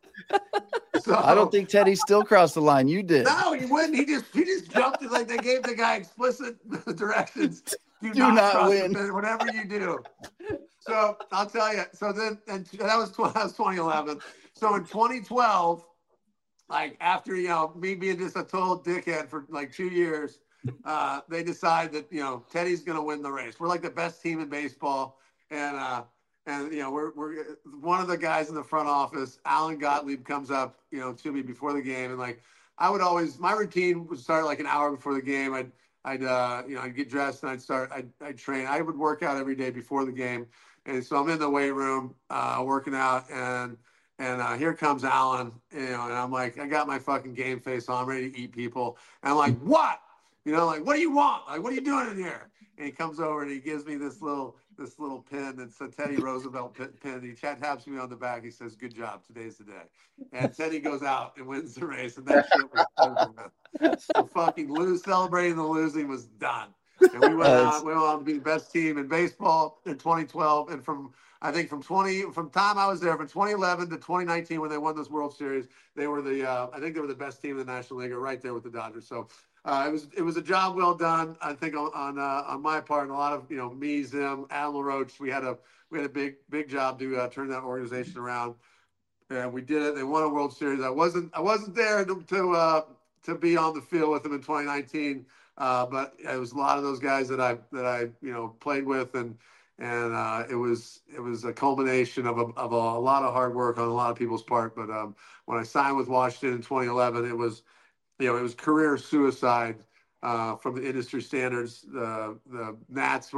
So I don't think Teddy still crossed the line. You did. No, he wouldn't. He just jumped it. Like, they gave the guy explicit directions. Do not win. Whatever you do. So I'll tell you. So then, and that was 2011. So in 2012, like after me being just a total dickhead for like 2 years, they decide that Teddy's going to win the race. We're like the best team in baseball, and we're one of the guys in the front office, Alan Gottlieb, comes up to me before the game, and like I would always, my routine would start like an hour before the game. I'd get dressed and I'd train. I would work out every day before the game, and so I'm in the weight room working out, and here comes Alan, and I'm like, I got my fucking game face on, I'm ready to eat people, and I'm like, what? Like, what do you want? Like, what are you doing in here? And he comes over and he gives me this little pin that's a Teddy Roosevelt pin. He taps me on the back. He says, good job. Today's the day. And Teddy goes out and wins the race. And that shit was over with. So fucking celebrating the losing was done. And we went on to be the best team in baseball in 2012. And from time I was there, from 2011 to 2019, when they won this World Series, they were the best team in the National League, right there with the Dodgers. So it was a job well done, I think, on my part, and a lot of me, Zim, Adam LaRoche. We had a big job to turn that organization around, and we did it. They won a World Series. I wasn't there to be on the field with them in 2019, but it was a lot of those guys that I played with, and it was a culmination of a lot of hard work on a lot of people's part. But when I signed with Washington in 2011, it was career suicide from the industry standards. The Nats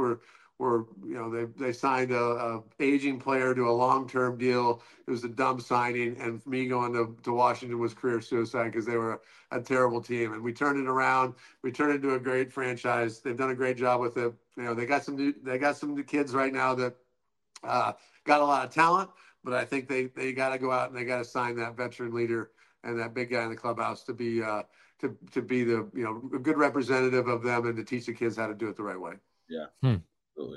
they signed a aging player to a long-term deal. It was a dumb signing, and me going to Washington was career suicide because they were a terrible team. And we turned it around. We turned it into a great franchise. They've done a great job with it. They got some new kids right now that got a lot of talent, but I think they got to go out and they got to sign that veteran leader and that big guy in the clubhouse to be the a good representative of them and to teach the kids how to do it the right way. Yeah, absolutely.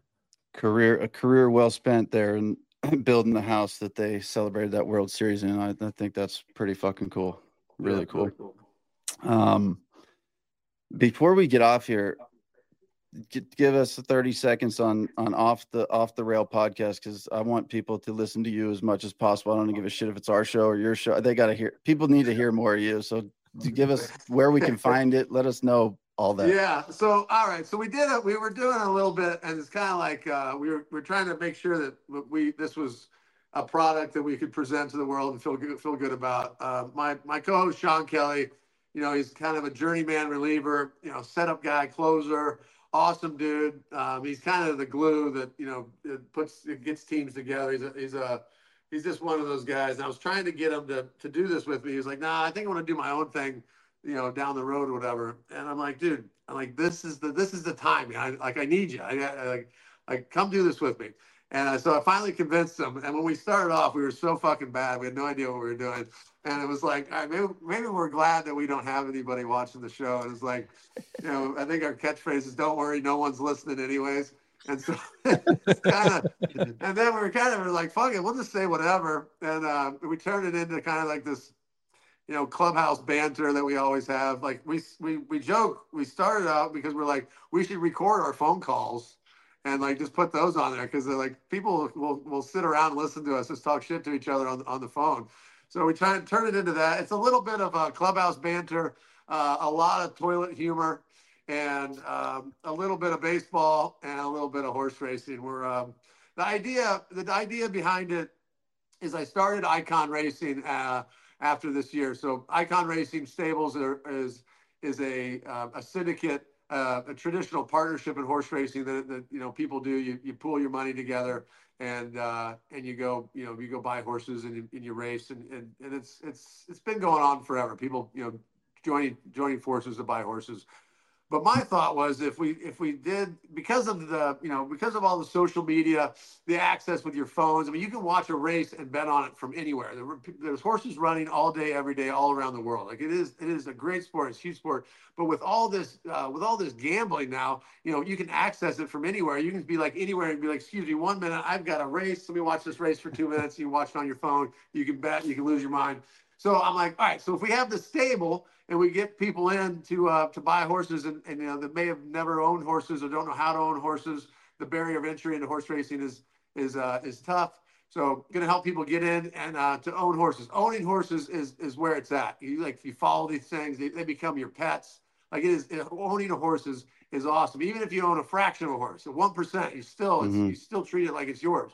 A career well spent there and building the house that they celebrated that World Series in. I think that's pretty fucking cool. Really cool. Really cool. Before we get off here, give us 30 seconds on off the rail podcast, because I want people to listen to you as much as possible. I don't give a shit if it's our show or your show. They got to hear. People need to hear more of you. So give us where we can find it. Let us know all that. Yeah. So all right. So we were doing a little bit, and it's kind of like we're trying to make sure that this was a product that we could present to the world and feel good about. My co-host Sean Kelly, he's kind of a journeyman reliever, setup guy, closer. Awesome dude. He's kind of the glue that it gets teams together. He's just one of those guys. And I was trying to get him to do this with me. He was like, nah, I think I want to do my own thing, down the road or whatever. And I'm like, dude, this is the time, man. I need you. I come do this with me. And so I finally convinced him. And when we started off, we were so fucking bad. We had no idea what we were doing. And it was like, all right, maybe we're glad that we don't have anybody watching the show. And it's like, I think our catchphrase is, don't worry, no one's listening anyways. And so it's and then we were like, fuck it, we'll just say whatever. And we turned it into kind of like this, clubhouse banter that we always have. Like we joke, we started out because we're like, we should record our phone calls and like just put those on there, because like people will sit around and listen to us just talk shit to each other on the phone. So we try and turn it into that. It's a little bit of a clubhouse banter, a lot of toilet humor, and a little bit of baseball and a little bit of horse racing. We're the idea behind it is I started Icon Racing after this year. So Icon Racing Stables is a syndicate, a traditional partnership in horse racing that people do. You pool your money together and you go buy horses and you race and it's been going on forever. People joining forces to buy horses. But my thought was if we did, because of all the social media, the access with your phones, I mean, you can watch a race and bet on it from anywhere. There's horses running all day, every day, all around the world. Like it is a great sport. It's a huge sport. But with all this gambling now, you can access it from anywhere. You can be like anywhere and be like, excuse me, 1 minute, I've got a race. Let me watch this race for 2 minutes. You can watch it on your phone. You can bet. You can lose your mind. So I'm like, all right. So if we have the stable and we get people in to buy horses and that may have never owned horses or don't know how to own horses, the barrier of entry into horse racing is tough. So going to help people get in and to own horses. Owning horses is where it's at. If you follow these things, they become your pets. Like owning a horse is awesome. Even if you own a fraction of a horse, at 1%, you still treat it like it's yours.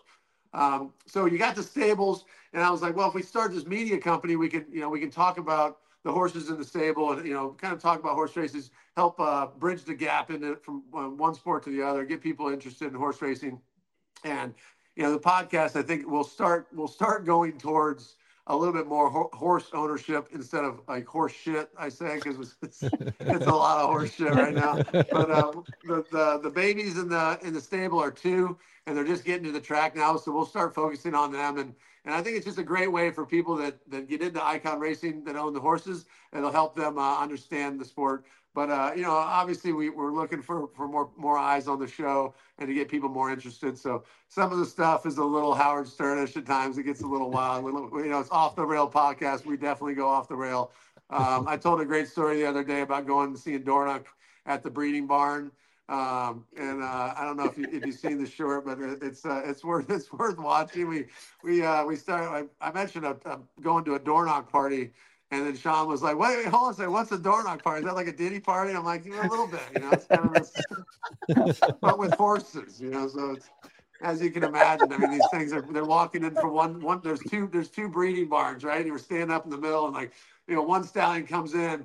So you got the stables, and I was like, well, if we start this media company, we can talk about the horses in the stable and kind of talk about horse races, help bridge the gap from one sport to the other, get people interested in horse racing. And the podcast, I think we'll start going towards a little bit more horse ownership instead of like horse shit, I say, because it's a lot of horse shit right now. But the babies in the stable are 2, and they're just getting to the track now, so we'll start focusing on them. And I think it's just a great way for people that get into Icon Racing that own the horses. It'll help them understand the sport. But obviously we're looking for more eyes on the show and to get people more interested. So some of the stuff is a little Howard Sternish at times. It gets a little wild. It's off the rail podcast. We definitely go off the rail. I told a great story the other day about going and seeing Dornoch at the breeding barn. I don't know if you've seen the short, but it's worth watching. We started. I mentioned going to a Dornoch party. And then Sean was like, wait, hold on a second. What's a Dornoch party? Is that like a Diddy party? I'm like, a little bit, it's kind of this, but with horses, so it's, as you can imagine, I mean, these things they're walking in from one, there's two breeding barns, right? And you're standing up in the middle and like, one stallion comes in,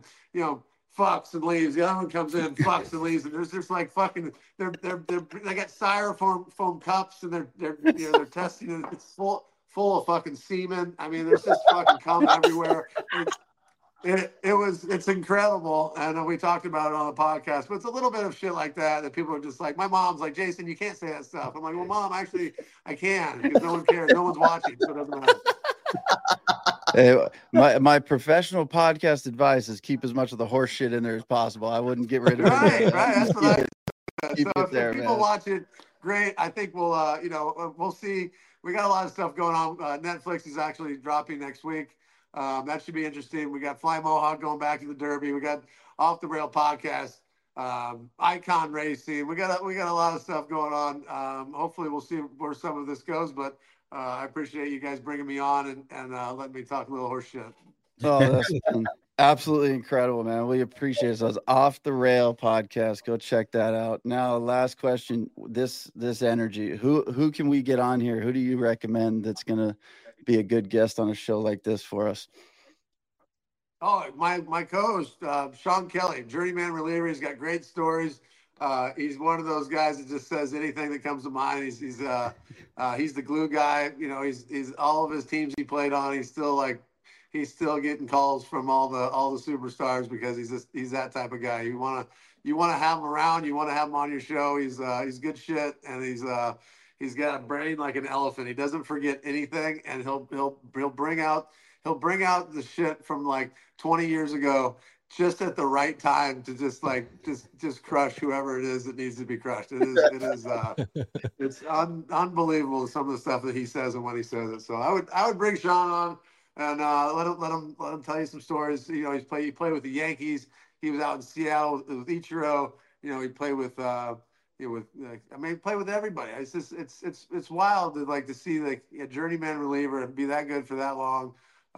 fucks and leaves. The other one comes in, fucks and leaves. And there's just like fucking, they got styrofoam cups and they're testing it. It's full of fucking semen. I mean, there's just fucking cum everywhere. It's incredible. And we talked about it on the podcast, but it's a little bit of shit like that people are just like, my mom's like, Jason, you can't say that stuff. I'm like, well, Mom, actually I can, because no one cares. No one's watching, so it doesn't matter. Hey, my professional podcast advice is keep as much of the horse shit in there as possible. I wouldn't get rid of it. Right. That's what I do. So if there, people man. watch it, great. I think we'll see. We got a lot of stuff going on. Netflix is actually dropping next week. That should be interesting. We got Fly Mohawk going back to the Derby. We got Off the Rail podcast, Icon Racing. We got a lot of stuff going on. Hopefully we'll see where some of this goes, but I appreciate you guys bringing me on and letting me talk a little horse shit. Oh, that's been absolutely incredible, man. We appreciate it. So it's Off the Rail podcast. Go check that out. Now, last question. This energy. Who can we get on here? Who do you recommend that's gonna be a good guest on a show like this for us? Oh, my co-host, Sean Kelly, journeyman reliever. He's got great stories. He's one of those guys that just says anything that comes to mind. He's the glue guy. He's all of his teams he played on. He's still getting calls from all the superstars because he's that type of guy. You want to have him around. You want to have him on your show. He's good shit, and he's got a brain like an elephant. He doesn't forget anything, and he'll bring out the shit from like 20 years ago just at the right time to just crush whoever it is that needs to be crushed. It's unbelievable some of the stuff that he says and when he says it. So I would bring Sean on and let him tell you some stories. He played with the Yankees. He was out in Seattle with Ichiro. He played with play with everybody. It's wild to see like a journeyman reliever and be that good for that long.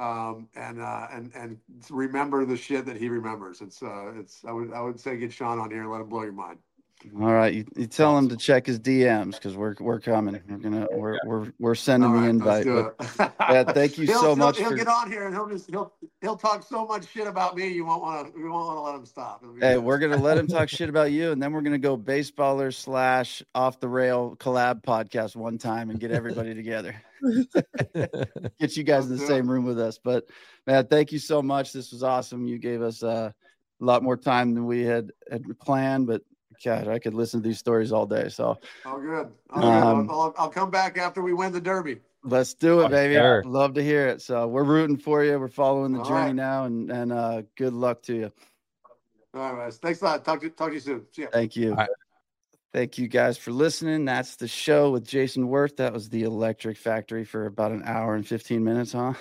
And remember the shit that he remembers. I would say get Sean on here and let him blow your mind. All right, you tell him to check his DMs because we're coming. We're sending the invite. Yeah, thank you so much. He'll get on here and he'll talk so much shit about me. We won't want to let him stop. Hey, we're gonna let him talk shit about you, and then we're gonna go baseballers / off the rail collab podcast one time and get everybody together. Get you guys in the same room with us. But man, thank you so much. This was awesome. You gave us a lot more time than we had planned, but God, I could listen to these stories all day. So, good. I'll come back after we win the Derby. Let's do it, baby. Sure. Love to hear it. So we're rooting for you. We're following the journey now, and good luck to you. All right, guys. Thanks a lot. Talk to you soon. See ya. Thank you. Right. Thank you guys for listening. That's the show with Jason Wirth. That was the Electric Factory for about an hour and 15 minutes, huh?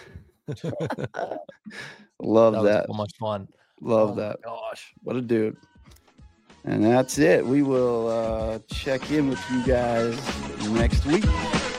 Love that. So much fun. Love that. Gosh, what a dude. And that's it. We will check in with you guys next week.